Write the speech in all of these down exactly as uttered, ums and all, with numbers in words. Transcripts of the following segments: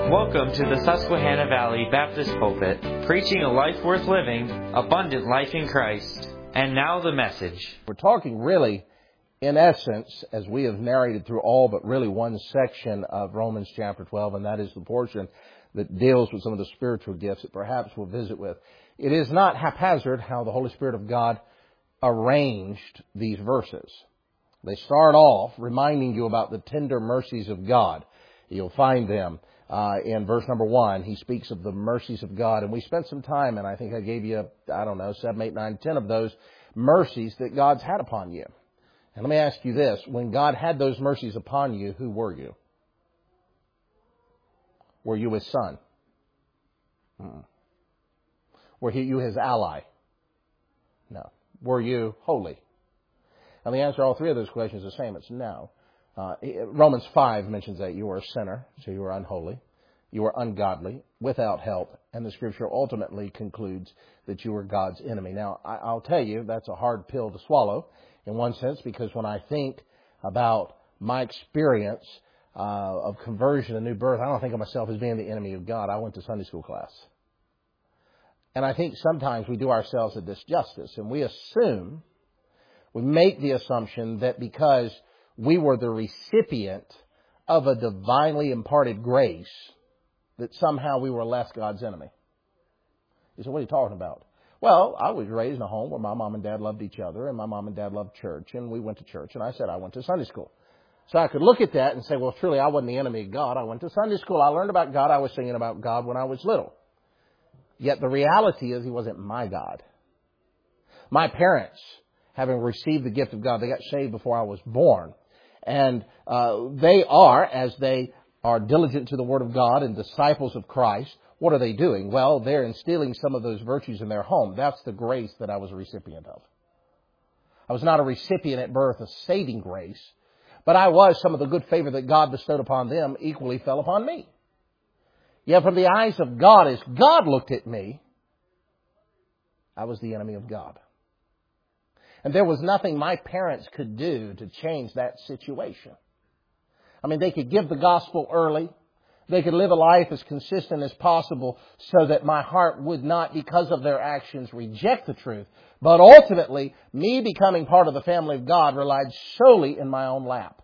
Welcome to the Susquehanna Valley Baptist Pulpit, preaching a life worth living, abundant life in Christ. And now the message. We're talking really, in essence, as we have narrated through all but really one section of Romans chapter twelve, and that is the portion that deals with some of the spiritual gifts that perhaps we'll visit with. It is not haphazard how the Holy Spirit of God arranged these verses. They start off reminding you about the tender mercies of God. You'll find them uh, in verse number one. He speaks of the mercies of God. And we spent some time, and I think I gave you, I don't know, seven, eight, nine, ten of those mercies that God's had upon you. And let me ask you this. When God had those mercies upon you, who were you? Were you His son? Hmm. Were you His ally? No. Were you holy? And the answer to all three of those questions is the same. It's no. Uh, Romans five mentions that you were a sinner, so you were unholy, you were ungodly, without help, and the Scripture ultimately concludes that you were God's enemy. Now, I, I'll tell you, that's a hard pill to swallow in one sense, because when I think about my experience uh, of conversion and new birth, I don't think of myself as being the enemy of God. I went to Sunday school class. And I think sometimes we do ourselves a disjustice, and we assume, we make the assumption that because we were the recipient of a divinely imparted grace, that somehow we were less God's enemy. You say, what are you talking about? Well, I was raised in a home where my mom and dad loved each other, and my mom and dad loved church, and we went to church, and I said I went to Sunday school. So I could look at that and say, well, truly, I wasn't the enemy of God. I went to Sunday school. I learned about God. I was singing about God when I was little. Yet the reality is He wasn't my God. My parents, having received the gift of God, they got saved before I was born. And uh, they are, as they are diligent to the Word of God and disciples of Christ, what are they doing? Well, they're instilling some of those virtues in their home. That's the grace that I was a recipient of. I was not a recipient at birth of saving grace, but I was some of the good favor that God bestowed upon them equally fell upon me. Yet from the eyes of God, as God looked at me, I was the enemy of God. And there was nothing my parents could do to change that situation. I mean, they could give the gospel early. They could live a life as consistent as possible so that my heart would not, because of their actions, reject the truth. But ultimately, me becoming part of the family of God relied solely in my own lap.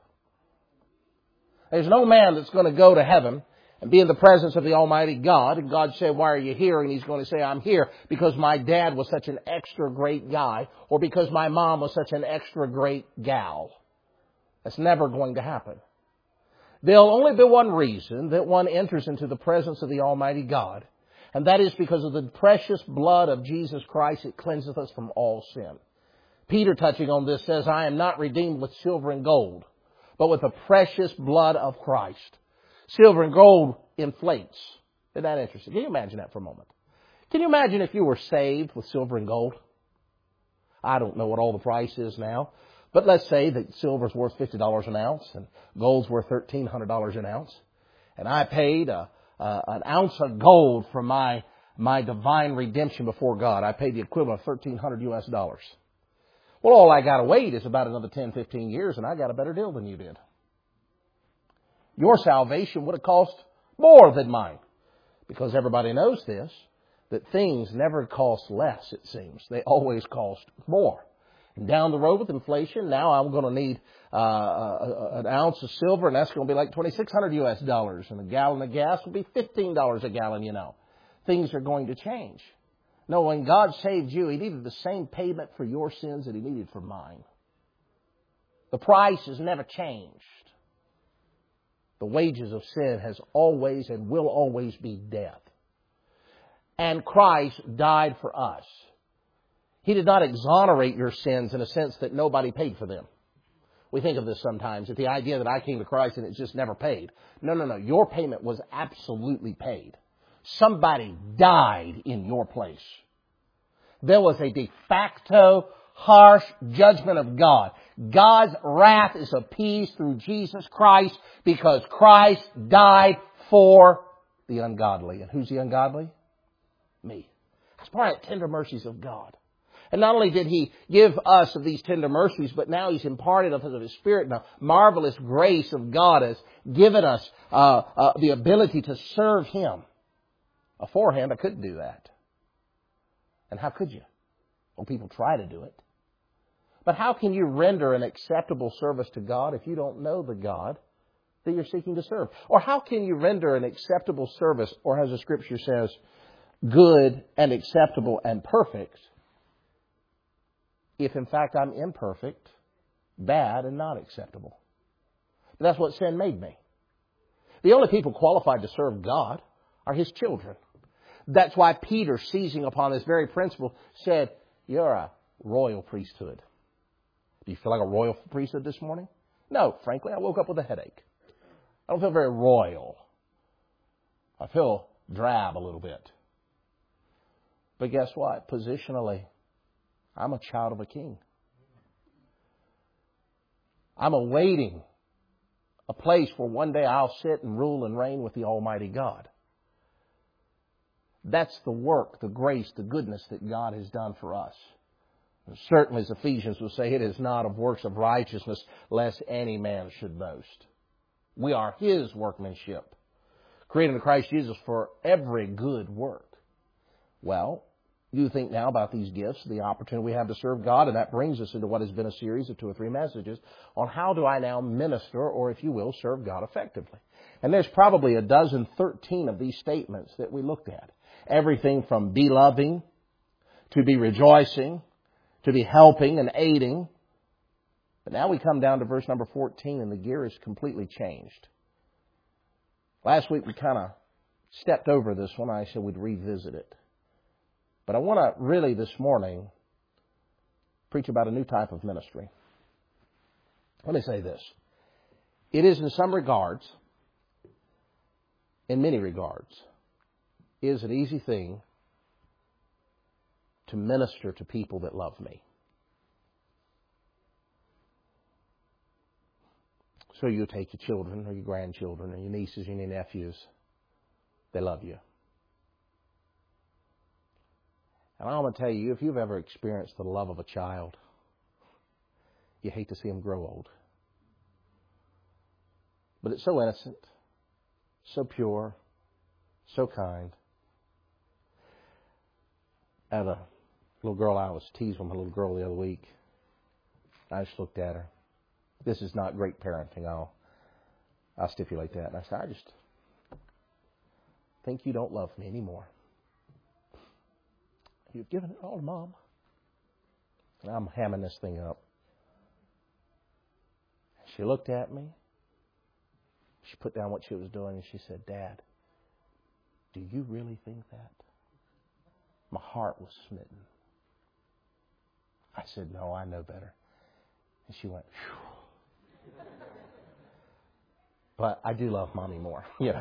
There's no man that's going to go to heaven and be in the presence of the Almighty God, and God say, why are you here? And He's going to say, I'm here because my dad was such an extra great guy, or because my mom was such an extra great gal. That's never going to happen. There'll only be one reason that one enters into the presence of the Almighty God, and that is because of the precious blood of Jesus Christ. It cleanseth us from all sin. Peter, touching on this, says, I am not redeemed with silver and gold, but with the precious blood of Christ. Silver and gold inflates. Isn't that interesting? Can you imagine that for a moment? Can you imagine if you were saved with silver and gold? I don't know what all the price is now, but let's say that silver's worth fifty dollars an ounce and gold's worth thirteen hundred dollars an ounce. And I paid a, a, an ounce of gold for my, my divine redemption before God. I paid the equivalent of thirteen hundred U S dollars. Well, all I got to wait is about another ten, fifteen years, and I got a better deal than you did. Your salvation would have cost more than mine. Because everybody knows this, that things never cost less, it seems. They always cost more. And down the road with inflation, now I'm going to need uh, a, an ounce of silver, and that's going to be like twenty-six hundred U S dollars. And a gallon of gas will be fifteen dollars a gallon, you know. Things are going to change. No, when God saved you, He needed the same payment for your sins that He needed for mine. The price has never changed. The wages of sin has always and will always be death. And Christ died for us. He did not exonerate your sins in a sense that nobody paid for them. We think of this sometimes, that the idea that I came to Christ and it's just never paid. No, no, no. Your payment was absolutely paid. Somebody died in your place. There was a de facto harsh judgment of God. God's wrath is appeased through Jesus Christ because Christ died for the ungodly. And who's the ungodly? Me. That's part of the tender mercies of God. And not only did He give us of these tender mercies, but now He's imparted of His Spirit. Now, marvelous grace of God has given us uh, uh, the ability to serve Him. Beforehand, I couldn't do that. And how could you? Well, people try to do it. But how can you render an acceptable service to God if you don't know the God that you're seeking to serve? Or how can you render an acceptable service, or as the Scripture says, good and acceptable and perfect, if in fact I'm imperfect, bad, and not acceptable? But that's what sin made me. The only people qualified to serve God are His children. That's why Peter, seizing upon this very principle, said, you're a royal priesthood. Do you feel like a royal priesthood this morning? No, frankly, I woke up with a headache. I don't feel very royal. I feel drab a little bit. But guess what? Positionally, I'm a child of a king. I'm awaiting a place where one day I'll sit and rule and reign with the Almighty God. That's the work, the grace, the goodness that God has done for us. And certainly, as Ephesians will say, it is not of works of righteousness, lest any man should boast. We are His workmanship, created in Christ Jesus for every good work. Well, you think now about these gifts, the opportunity we have to serve God, and that brings us into what has been a series of two or three messages on how do I now minister, or if you will, serve God effectively. And there's probably a dozen, thirteen of these statements that we looked at. Everything from be loving, to be rejoicing, to be helping and aiding. But now we come down to verse number fourteen, and the gear is completely changed. Last week we kind of stepped over this one. I said we'd revisit it. But I want to really this morning preach about a new type of ministry. Let me say this. It is in some regards, in many regards, is an easy thing to minister to people that love me. So you take your children or your grandchildren or your nieces and your nephews. They love you. And I'm going to tell you, if you've ever experienced the love of a child, you hate to see them grow old. But it's so innocent, so pure, so kind. I had a little girl I was teasing with, a little girl the other week. I just looked at her. This is not great parenting. I'll, I'll stipulate that. And I said, I just think you don't love me anymore. You've given it all to Mom. And I'm hamming this thing up. She looked at me. She put down what she was doing and she said, Dad, do you really think that? My heart was smitten. I said, no, I know better. And she went, phew. But I do love Mommy more. Yeah.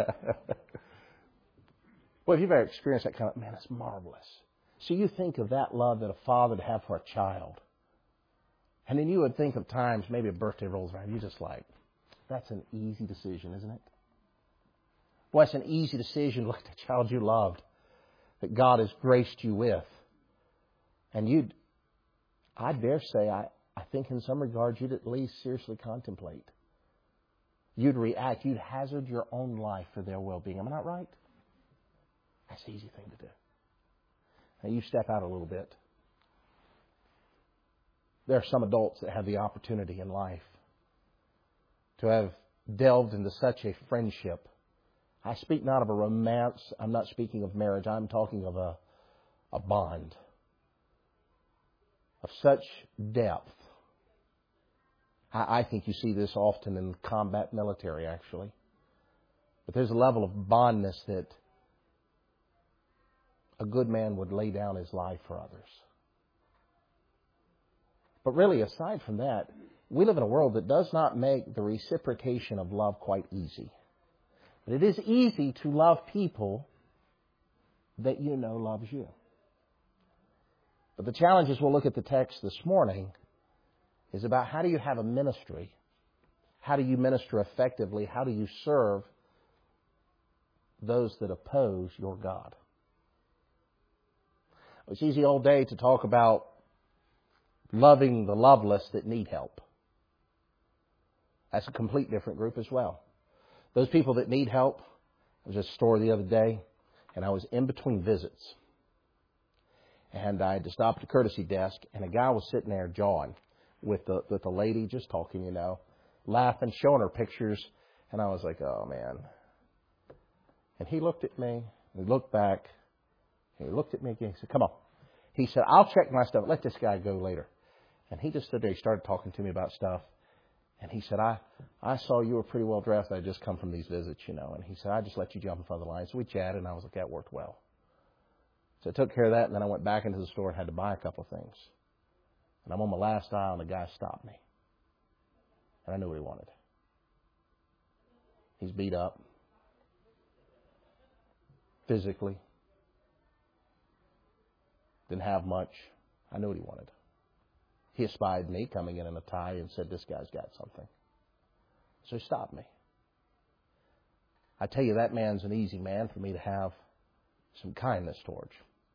Well, if you've ever experienced that kind of, man, it's marvelous. So you think of that love that a father would have for a child. And then you would think of times, maybe a birthday rolls around, you're just like, that's an easy decision, isn't it? Well, it's an easy decision to look at the child you loved, that God has graced you with. And you'd, I dare say, I, I think in some regards you'd at least seriously contemplate. You'd react. You'd hazard your own life for their well-being. Am I not right? That's an easy thing to do. Now you step out a little bit. There are some adults that have the opportunity in life to have delved into such a friendship. I speak not of a romance. I'm not speaking of marriage. I'm talking of a, a bond of such depth. I, I think you see this often in combat military, actually. But there's a level of bondness that a good man would lay down his life for others. But really, aside from that, we live in a world that does not make the reciprocation of love quite easy. But it is easy to love people that you know loves you. But the challenge as we'll look at the text this morning is about how do you have a ministry? How do you minister effectively? How do you serve those that oppose your God? It's easy all day to talk about loving the loveless that need help. That's a complete different group as well. Those people that need help, I was at a store the other day, and I was in between visits. And I had to stop at the courtesy desk, and a guy was sitting there jawing with the with the lady, just talking, you know, laughing, showing her pictures. And I was like, oh, man. And he looked at me, and he looked back, and he looked at me again. He said, come on. He said, I'll check my stuff. Let this guy go later. And he just stood there. He started talking to me about stuff. And he said, I, I saw you were pretty well dressed. I just come from these visits, you know. And he said, I just let you jump in front of the line. So we chatted, and I was like, that worked well. So I took care of that, and then I went back into the store and had to buy a couple of things. And I'm on my last aisle, and the guy stopped me. And I knew what he wanted. He's beat up. Physically. Didn't have much. I knew what he wanted. He espied me coming in in a tie and said, this guy's got something. So he stopped me. I tell you, that man's an easy man for me to have some kindness towards.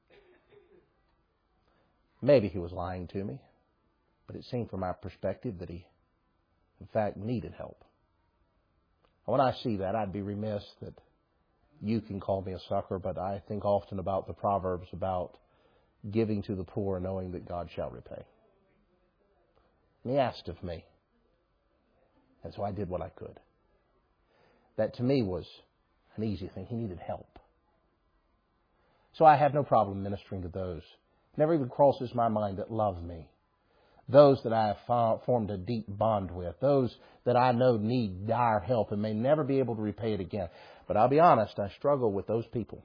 Maybe he was lying to me, but it seemed from my perspective that he, in fact, needed help. And when I see that, I'd be remiss that you can call me a sucker, but I think often about the Proverbs about giving to the poor, knowing that God shall repay. And he asked of me. And so I did what I could. That to me was an easy thing. He needed help. So I have no problem ministering to those. Never even crosses my mind that love me. Those that I have formed a deep bond with. Those that I know need dire help and may never be able to repay it again. But I'll be honest, I struggle with those people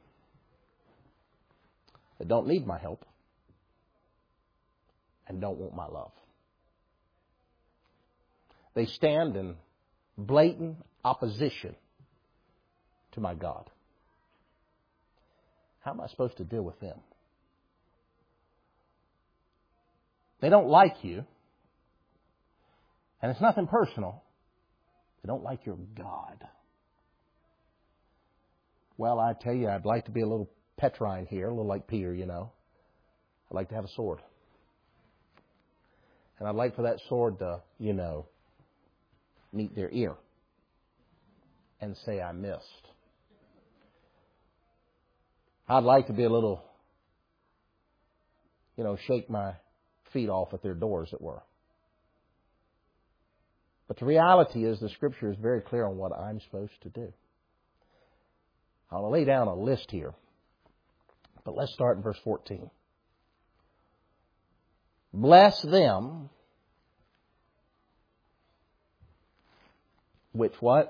that don't need my help and don't want my love. They stand in blatant opposition to my God. How am I supposed to deal with them? They don't like you. And it's nothing personal. They don't like your God. Well, I tell you, I'd like to be a little Petrine here, a little like Peter, you know. I'd like to have a sword. And I'd like for that sword to, you know, meet their ear and say, I missed. I'd like to be a little, you know, shake my feet off at their door, as it were. But the reality is the Scripture is very clear on what I'm supposed to do. I'll lay down a list here. But let's start in verse fourteen. Bless them which what?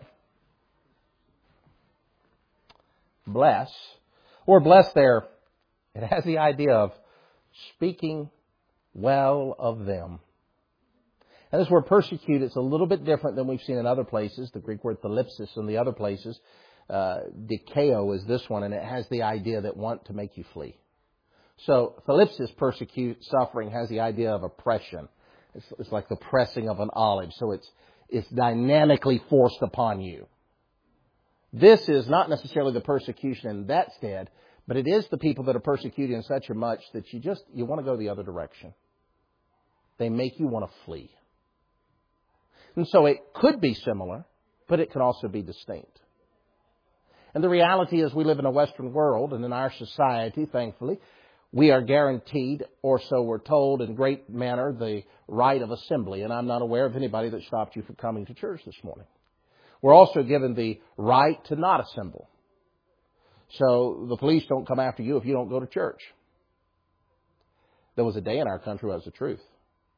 Bless. Or bless there, it has the idea of speaking well of them. And this word persecute, it's a little bit different than we've seen in other places. The Greek word thalipsis in the other places. Uh, dikeo is this one, and it has the idea that want to make you flee. So thalipsis, persecute, suffering, has the idea of oppression. It's, it's like the pressing of an olive. So it's it's dynamically forced upon you. This is not necessarily the persecution in that stead, but it is the people that are persecuted in such a much that you just you want to go the other direction. They make you want to flee. And so it could be similar, but it can also be distinct. And the reality is we live in a Western world, and in our society, thankfully, we are guaranteed, or so we're told in great manner, the right of assembly. And I'm not aware of anybody that stopped you from coming to church this morning. We're also given the right to not assemble. So the police don't come after you if you don't go to church. There was a day in our country where that was the truth.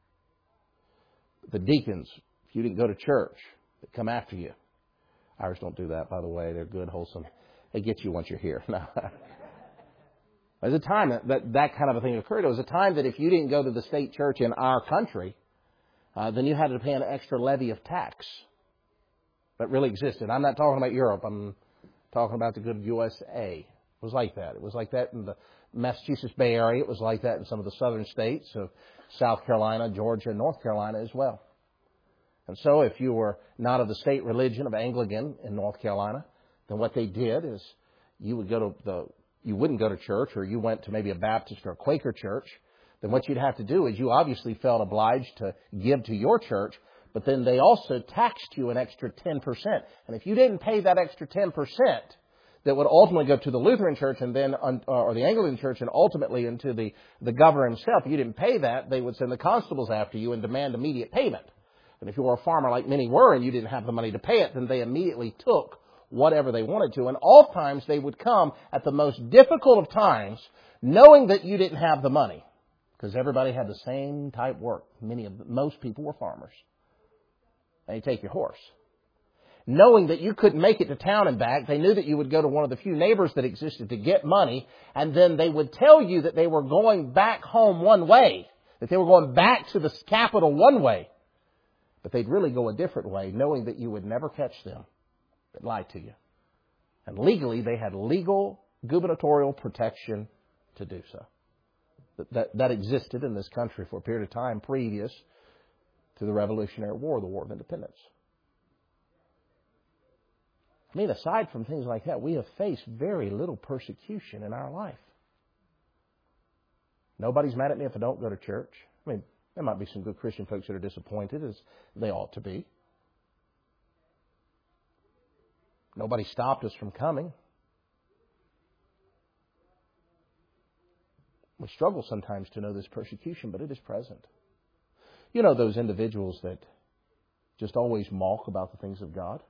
The deacons, if you didn't go to church, they come after you. Irish don't do that, by the way. They're good, wholesome. They get you once you're here. No. There was a time that, that that kind of a thing occurred. There was a time that if you didn't go to the state church in our country, uh, then you had to pay an extra levy of tax. That really existed. I'm not talking about Europe. I'm talking about the good U S A. It was like that. It was like that in the Massachusetts Bay Area. It was like that in some of the southern states of South Carolina, Georgia, and North Carolina as well. And so if you were not of the state religion of Anglican in North Carolina, then what they did is you would go to the you wouldn't go to church, or you went to maybe a Baptist or a Quaker church, then what you'd have to do is you obviously felt obliged to give to your church, but then they also taxed you an extra ten percent. And if you didn't pay that extra ten percent, that would ultimately go to the Lutheran church and then, or the Anglican church, and ultimately into the, the governor himself. If you didn't pay that, they would send the constables after you and demand immediate payment. And if you were a farmer like many were and you didn't have the money to pay it, then they immediately took whatever they wanted to. And oftentimes they would come at the most difficult of times, knowing that you didn't have the money. Because everybody had the same type work. Many of the, most people were farmers. And you take your horse. Knowing that you couldn't make it to town and back, they knew that you would go to one of the few neighbors that existed to get money, and then they would tell you that they were going back home one way, that they were going back to the capital one way. But they'd really go a different way, knowing that you would never catch them. They'd lie to you. And legally, they had legal gubernatorial protection to do so. That, that, that existed in this country for a period of time previous to the Revolutionary War, the War of Independence. I mean, aside from things like that, we have faced very little persecution in our life. Nobody's mad at me if I don't go to church. I mean, there might be some good Christian folks that are disappointed, as they ought to be. Nobody stopped us from coming. We struggle sometimes to know this persecution, but it is present. You know those individuals that just always mock about the things of God?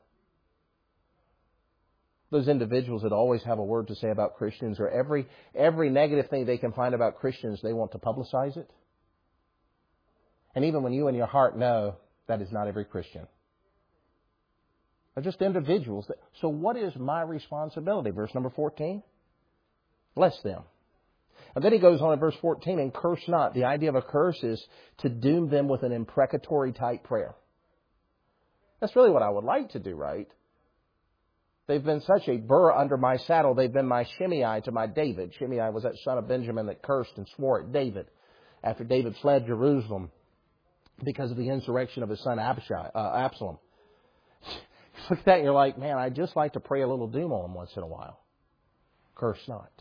Those individuals that always have a word to say about Christians, or every every negative thing they can find about Christians, they want to publicize it. And even when you in your heart know that is not every Christian. They're just individuals. That, so what is my responsibility? Verse number fourteen. Bless them. And then he goes on in verse fourteen, and curse not. The idea of a curse is to doom them with an imprecatory type prayer. That's really what I would like to do, right? They've been such a burr under my saddle. They've been my Shimei to my David. Shimei was that son of Benjamin that cursed and swore at David after David fled Jerusalem because of the insurrection of his son Abishai, uh, Absalom. You look at that and you're like, man, I'd just like to pray a little doom on him once in a while. Curse not.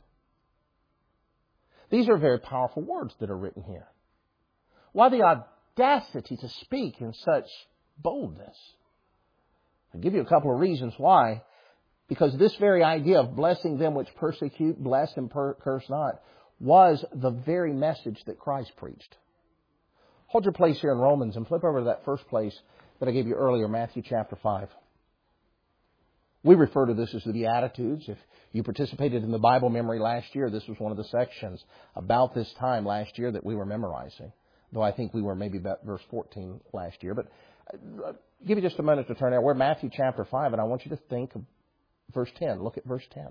These are very powerful words that are written here. Why the audacity to speak in such boldness? I'll give you a couple of reasons why. Because this very idea of blessing them which persecute, bless and per- curse not, was the very message that Christ preached. Hold your place here in Romans and flip over to that first place that I gave you earlier, Matthew chapter five. We refer to this as the Beatitudes. If you participated in the Bible memory last year, this was one of the sections about this time last year that we were memorizing. Though I think we were maybe about verse fourteen last year. But I'll give you just a minute to turn there. We're in Matthew chapter five, and I want you to think of verse ten. Look at verse ten.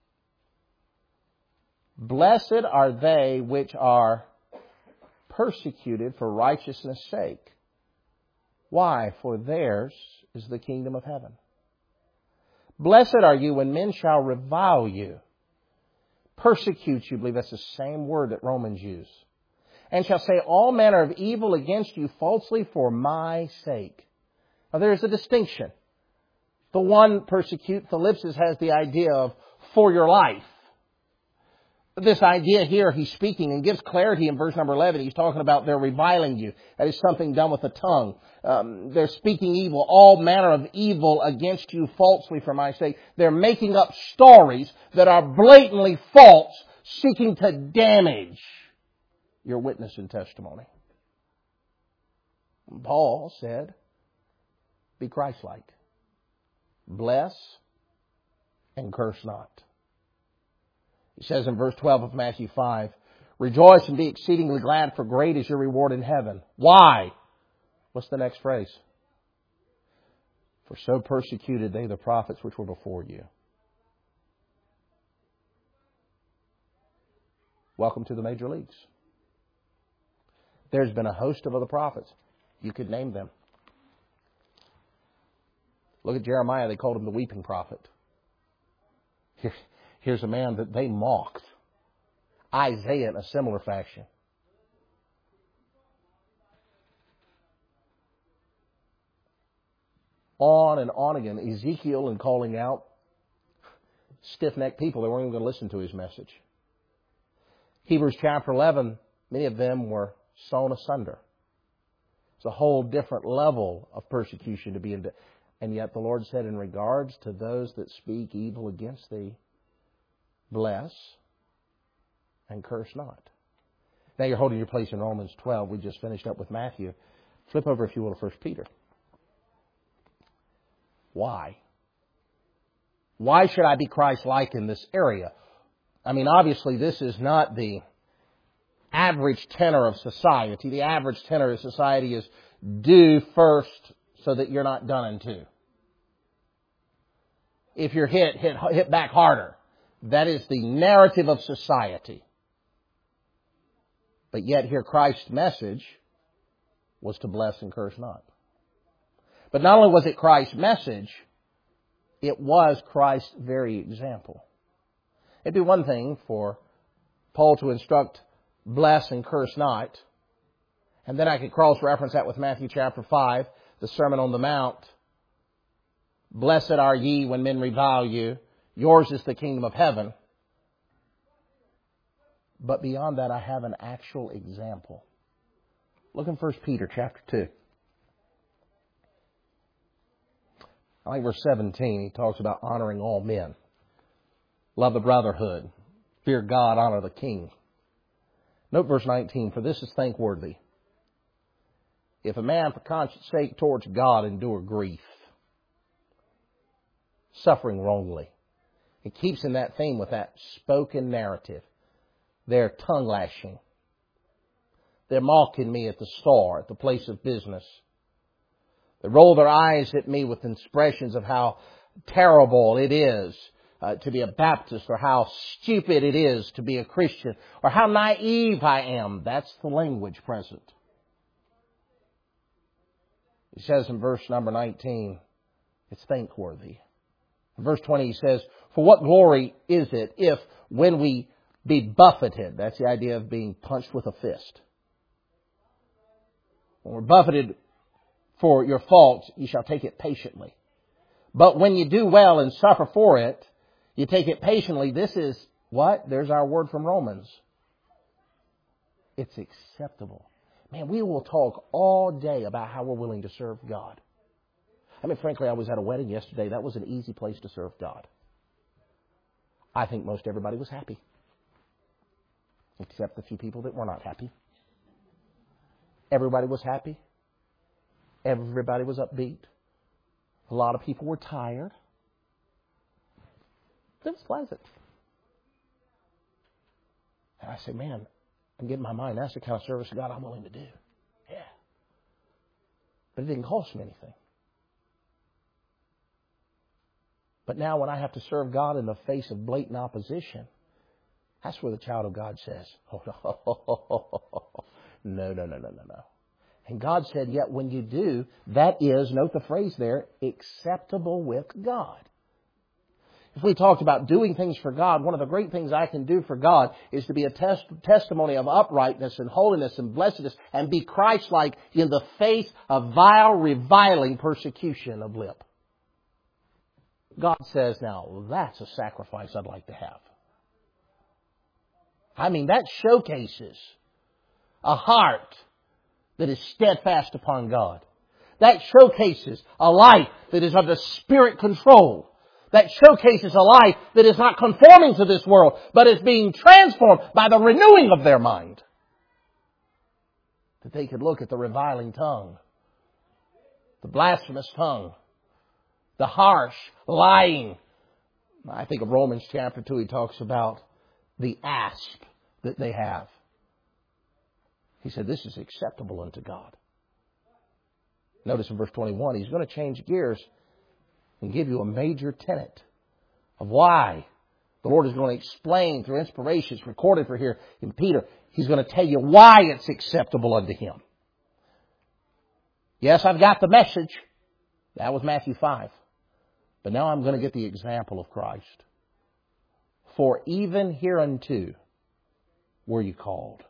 Blessed are they which are persecuted for righteousness' sake. Why? For theirs is the kingdom of heaven. Blessed are you when men shall revile you, persecute you. I believe that's the same word that Romans use. And shall say all manner of evil against you falsely for my sake. Now there is a distinction. The one persecute, Philippians has the idea of for your life. This idea here, he's speaking and gives clarity in verse number eleven. He's talking about they're reviling you. That is something done with the tongue. Um, they're speaking evil, all manner of evil against you falsely for my sake. They're making up stories that are blatantly false, seeking to damage your witness and testimony. Paul said, be Christ-like. Bless and curse not. He says in verse twelve of Matthew five, rejoice and be exceedingly glad, for great is your reward in heaven. Why? What's the next phrase? For so persecuted they the prophets which were before you. Welcome to the major leagues. There's been a host of other prophets. You could name them. Look at Jeremiah. They called him the weeping prophet. Here, here's a man that they mocked. Isaiah in a similar fashion. On and on again. Ezekiel in calling out stiff-necked people. They weren't even going to listen to his message. Hebrews chapter eleven, many of them were sawn asunder. It's a whole different level of persecution to be in. And yet the Lord said, in regards to those that speak evil against thee, bless and curse not. Now you're holding your place in Romans twelve. We just finished up with Matthew. Flip over, if you will, to First Peter. Why? Why should I be Christ-like in this area? I mean, obviously, this is not the average tenor of society. The average tenor of society is do first so that you're not done in two. If you're hit, hit, hit back harder. That is the narrative of society. But yet here Christ's message was to bless and curse not. But not only was it Christ's message, it was Christ's very example. It'd be one thing for Paul to instruct, bless and curse not. And then I could cross-reference that with Matthew chapter five, the Sermon on the Mount. Blessed are ye when men revile you. Yours is the kingdom of heaven. But beyond that, I have an actual example. Look in First Peter chapter two. I think verse seventeen, he talks about honoring all men. Love the brotherhood. Fear God, honor the king. Note verse nineteen, for this is thankworthy. If a man for conscience sake towards God endure grief, suffering wrongly. It keeps in that theme with that spoken narrative. They're tongue lashing. They're mocking me at the store, at the place of business. They roll their eyes at me with expressions of how terrible it is uh, to be a Baptist, or how stupid it is to be a Christian, or how naive I am. That's the language present. He says in verse number nineteen, it's thankworthy. In verse twenty he says, for what glory is it if when we be buffeted, that's the idea of being punched with a fist. When we're buffeted for your faults, you shall take it patiently. But when you do well and suffer for it, you take it patiently. This is what? There's our word from Romans. It's acceptable. Man, we will talk all day about how we're willing to serve God. I mean, frankly, I was at a wedding yesterday. That was an easy place to serve God. I think most everybody was happy. Except the few people that were not happy. Everybody was happy. Everybody was upbeat. A lot of people were tired. It was pleasant. And I said, man, I'm getting my mind. That's the kind of service of God I'm willing to do. Yeah. But it didn't cost me anything. But now when I have to serve God in the face of blatant opposition, that's where the child of God says, oh, no, no, no, no, no, no. And God said, yet when you do, that is, note the phrase there, acceptable with God. If we talked about doing things for God, one of the great things I can do for God is to be a test, testimony of uprightness and holiness and blessedness and be Christ-like in the face of vile, reviling persecution of lip. God says, now, that's a sacrifice I'd like to have. I mean, that showcases a heart that is steadfast upon God. That showcases a life that is under Spirit control. That showcases a life that is not conforming to this world, but is being transformed by the renewing of their mind. That they could look at the reviling tongue, the blasphemous tongue, the harsh, lying. I think of Romans chapter two, he talks about the asp that they have. He said, this is acceptable unto God. Notice in verse twenty-one, he's going to change gears and give you a major tenet of why. The Lord is going to explain through inspiration. It's recorded for here in Peter. He's going to tell you why it's acceptable unto Him. Yes, I've got the message. That was Matthew five. But now I'm going to get the example of Christ. For even hereunto were you called.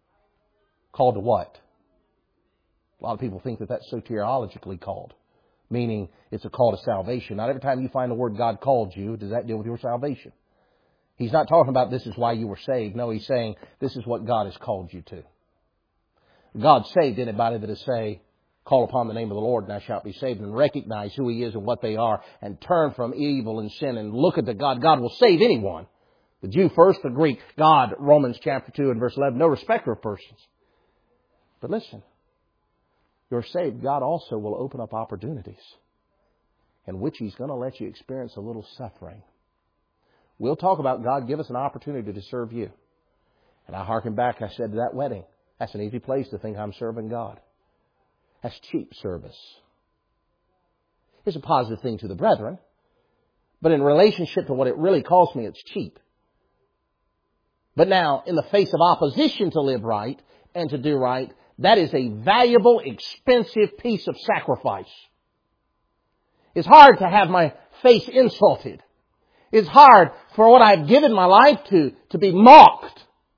Called to what? A lot of people think that that's soteriologically called. meaning it's a call to salvation. Not every time you find the word God called you, does that deal with your salvation. He's not talking about this is why you were saved. No, he's saying this is what God has called you to. God saved anybody that is say, call upon the name of the Lord and thou shalt be saved, and recognize who He is and what they are and turn from evil and sin and look at the God. God will save anyone. The Jew first, the Greek. God, Romans chapter two and verse eleven, no respecter of persons. But listen, you're saved. God also will open up opportunities in which He's going to let you experience a little suffering. We'll talk about God give us an opportunity to serve you. And I hearken back, I said, to that wedding. That's an easy place to think I'm serving God. That's cheap service. It's a positive thing to the brethren. But in relationship to what it really costs me, it's cheap. But now, in the face of opposition to live right and to do right, that is a valuable, expensive piece of sacrifice. It's hard to have my face insulted. It's hard for what I've given my life to, to be mocked.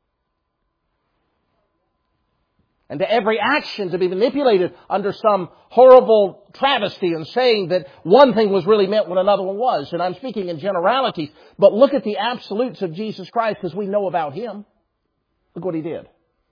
And to every action to be manipulated under some horrible travesty and saying that one thing was really meant when another one was. And I'm speaking in generalities. But look at the absolutes of Jesus Christ because we know about Him. Look what He did.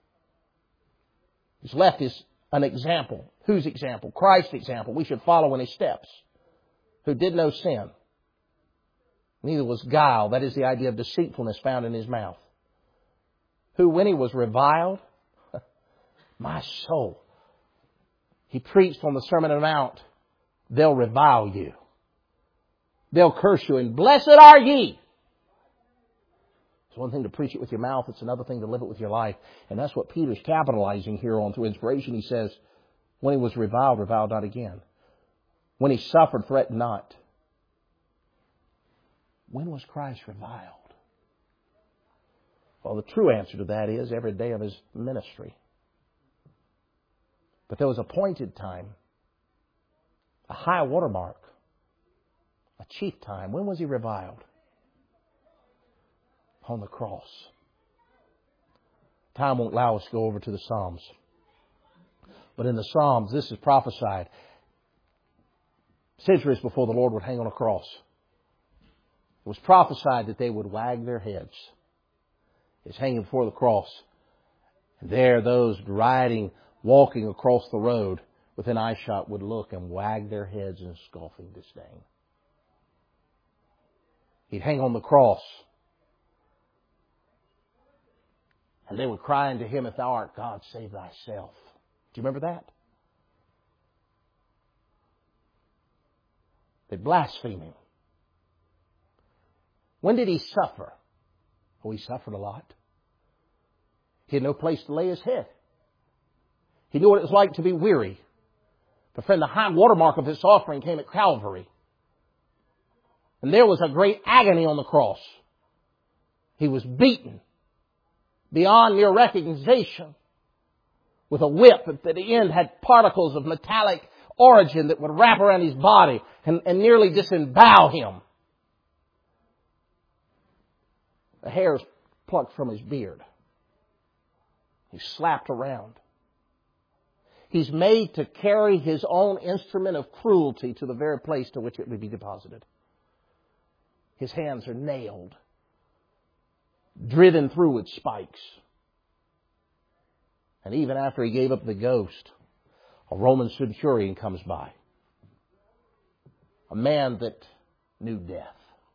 He's left us an example. Whose example? Christ's example. We should follow in His steps. Who did no sin. Neither was guile. That is the idea of deceitfulness found in His mouth. Who, when He was reviled, my soul. He preached on the Sermon on the Mount. They'll revile you. They'll curse you. And blessed are ye. It's one thing to preach it with your mouth. It's another thing to live it with your life. And that's what Peter's capitalizing here on through inspiration. He says, when he was reviled, reviled not again. When he suffered, threatened not. When was Christ reviled? Well, the true answer to that is every day of His ministry. But there was a appointed time, a high watermark, a chief time. When was He reviled? On the cross. Time won't allow us to go over to the Psalms. But in the Psalms, this is prophesied. Centuries before the Lord would hang on a cross. It was prophesied that they would wag their heads. It's hanging before the cross. And there those riding walking across the road within eyeshot would look and wag their heads in scoffing disdain. He'd hang on the cross. And they would cry unto Him, if Thou art God, save Thyself. Do you remember that? They'd blaspheme Him. When did He suffer? Oh, He suffered a lot. He had no place to lay His head. He knew what it was like to be weary. But friend, the high watermark of His offering came at Calvary. And there was a great agony on the cross. He was beaten beyond mere recognition with a whip that at the end had particles of metallic origin that would wrap around His body and, and nearly disembowel Him. The hairs plucked from His beard. He's slapped around. He's made to carry His own instrument of cruelty to the very place to which it would be deposited. His hands are nailed, driven through with spikes. And even after He gave up the ghost, a Roman centurion comes by. A man that knew death.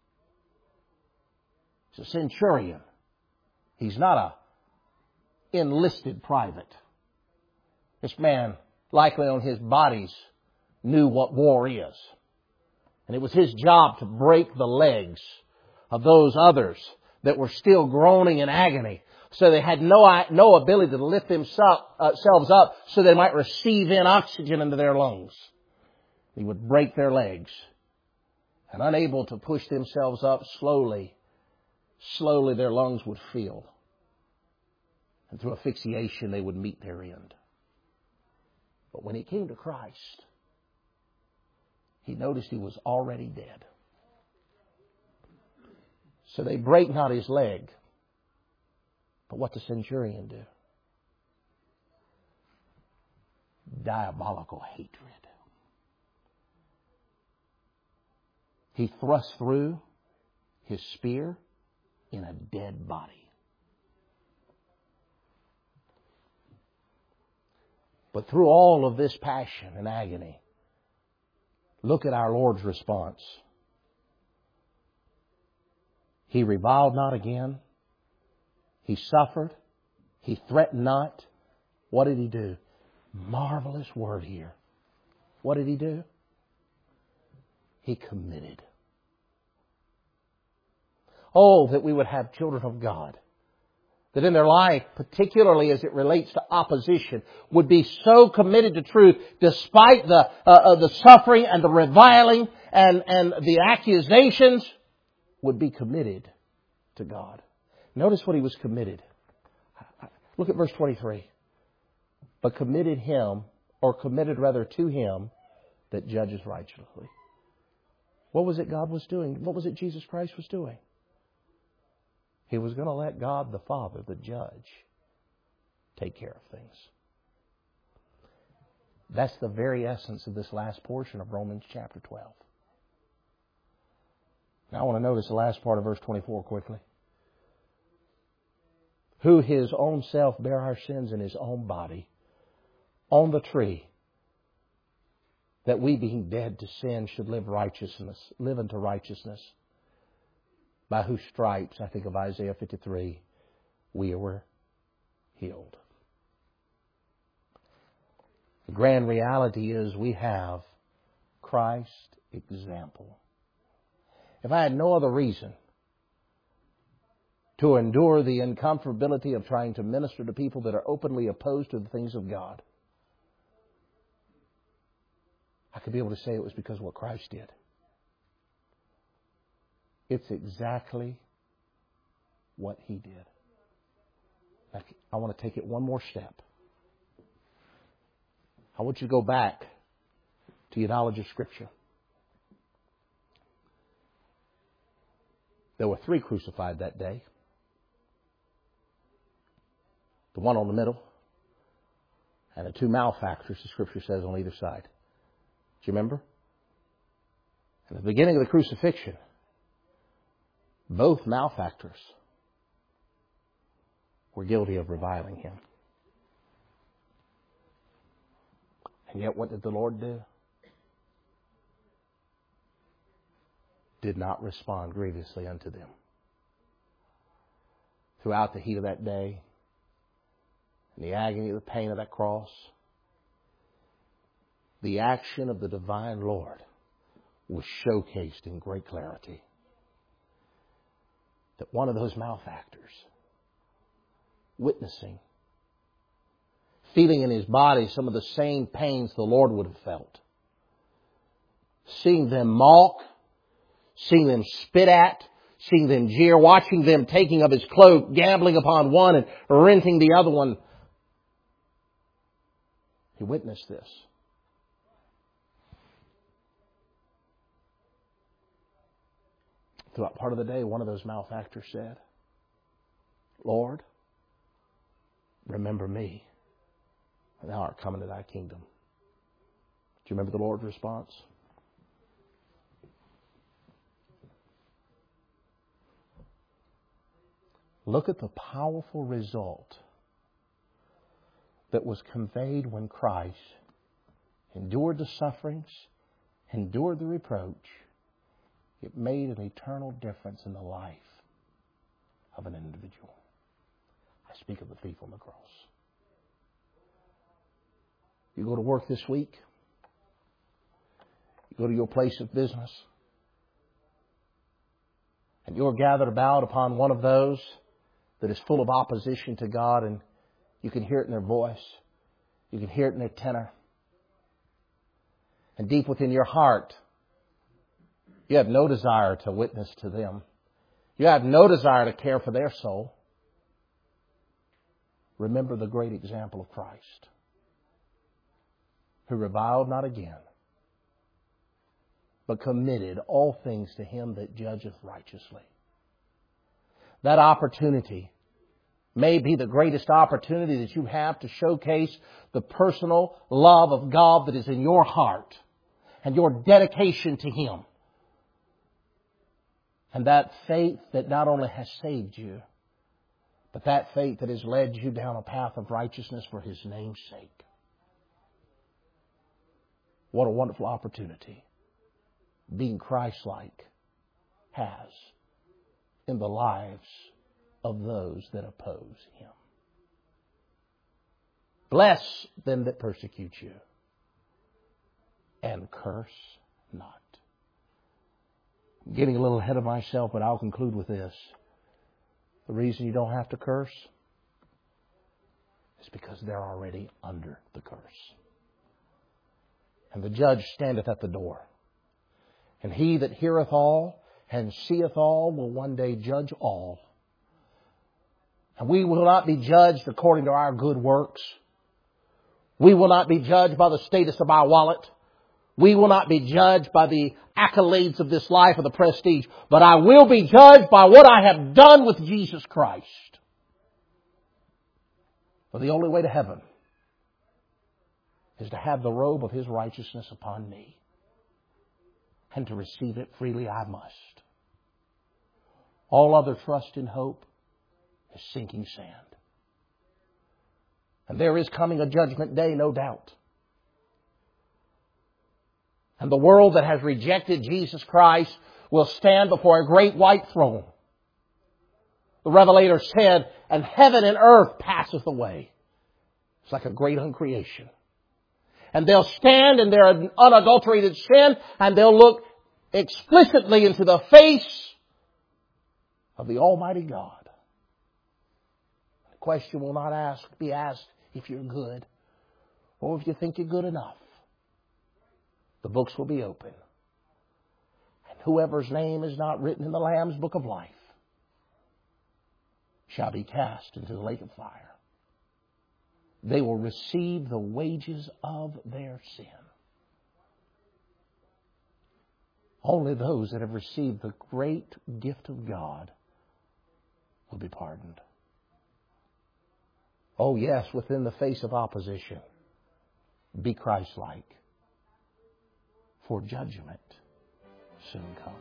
He's a centurion. He's not a enlisted private. This man, likely on his bodies, knew what war is. And it was his job to break the legs of those others that were still groaning in agony. So they had no, no ability to lift themselves up so they might receive in oxygen into their lungs. He would break their legs. And unable to push themselves up, slowly, slowly their lungs would fill. And through asphyxiation they would meet their end. But when He came to Christ, He noticed He was already dead. So they break not His leg. But what the centurion do? Diabolical hatred. He thrust through His spear in a dead body. But through all of this passion and agony, look at our Lord's response. He reviled not again. He suffered. He threatened not. What did He do? Marvelous word here. What did He do? He committed. Oh, that we would have children of God that in their life, particularly as it relates to opposition, would be so committed to truth despite the uh, uh, the suffering and the reviling and, and the accusations, would be committed to God. Notice what he was committed. Look at verse twenty-three. But committed him, or committed rather to him, that judges righteously. What was it God was doing? What was it Jesus Christ was doing? He was going to let God the Father, the judge, take care of things. That's the very essence of this last portion of Romans chapter twelve. Now I want to notice the last part of verse twenty-four quickly. Who His own self bare our sins in His own body on the tree, that we being dead to sin should live righteousness, live unto righteousness, by whose stripes, I think of Isaiah fifty-three, we were healed. The grand reality is we have Christ's example. If I had no other reason to endure the uncomfortability of trying to minister to people that are openly opposed to the things of God, I could be able to say it was because of what Christ did. It's exactly what He did. I want to take it one more step. I want you to go back to your knowledge of Scripture. There were three crucified that day. The one on the middle, and the two malefactors, the Scripture says, on either side. Do you remember? At the beginning of the crucifixion, both malefactors were guilty of reviling Him. And yet what did the Lord do? Did not respond grievously unto them. Throughout the heat of that day, and the agony of the pain of that cross, the action of the divine Lord was showcased in great clarity. That one of those malefactors, witnessing, feeling in his body some of the same pains the Lord would have felt, seeing them mock, seeing them spit at, seeing them jeer, watching them taking of his cloak, gambling upon one and renting the other one. He witnessed this. Throughout part of the day, one of those malefactors said, Lord, remember me when thou art come into thy kingdom. Do you remember the Lord's response? Look at the powerful result that was conveyed when Christ endured the sufferings, endured the reproach. It made an eternal difference in the life of an individual. I speak of the thief on the cross. You go to work this week. You go to your place of business. And you're gathered about upon one of those that is full of opposition to God, and you can hear it in their voice. You can hear it in their tenor. And deep within your heart, you have no desire to witness to them. You have no desire to care for their soul. Remember the great example of Christ, who reviled not again, but committed all things to Him that judgeth righteously. That opportunity may be the greatest opportunity that you have to showcase the personal love of God that is in your heart and your dedication to Him. And that faith that not only has saved you, but that faith that has led you down a path of righteousness for His name's sake. What a wonderful opportunity being Christ-like has in the lives of those that oppose Him. Bless them that persecute you, and curse not. I'm getting a little ahead of myself, but I'll conclude with this. The reason you don't have to curse is because they're already under the curse. And the judge standeth at the door. And He that heareth all and seeth all will one day judge all. And we will not be judged according to our good works. We will not be judged by the status of our wallet. We will not be judged by the accolades of this life or the prestige. But I will be judged by what I have done with Jesus Christ. For the only way to heaven is to have the robe of His righteousness upon me. And to receive it freely I must. All other trust and hope is sinking sand. And there is coming a judgment day, no doubt. And the world that has rejected Jesus Christ will stand before a great white throne. The Revelator said, and heaven and earth passeth away. It's like a great uncreation. And they'll stand in their unadulterated sin, and they'll look explicitly into the face of the Almighty God. The question will not ask, be asked if you're good, or if you think you're good enough. The books will be open. And whoever's name is not written in the Lamb's book of life shall be cast into the lake of fire. They will receive the wages of their sin. Only those that have received the great gift of God will be pardoned. Oh yes, within the face of opposition, be Christ-like. For judgment soon comes.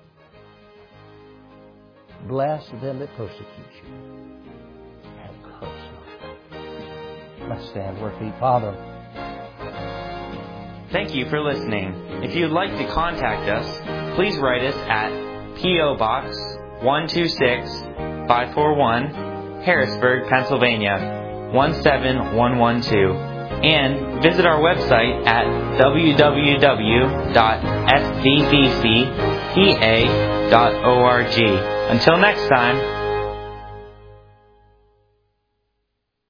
Bless them that persecute you, and curse not. Let's stand to our feet. Father. Thank you for listening. If you'd like to contact us, please write us at P O. Box one two six, five four one, Harrisburg, Pennsylvania one seven one one two. And visit our website at w w w dot s v b c p a dot org. Until next time.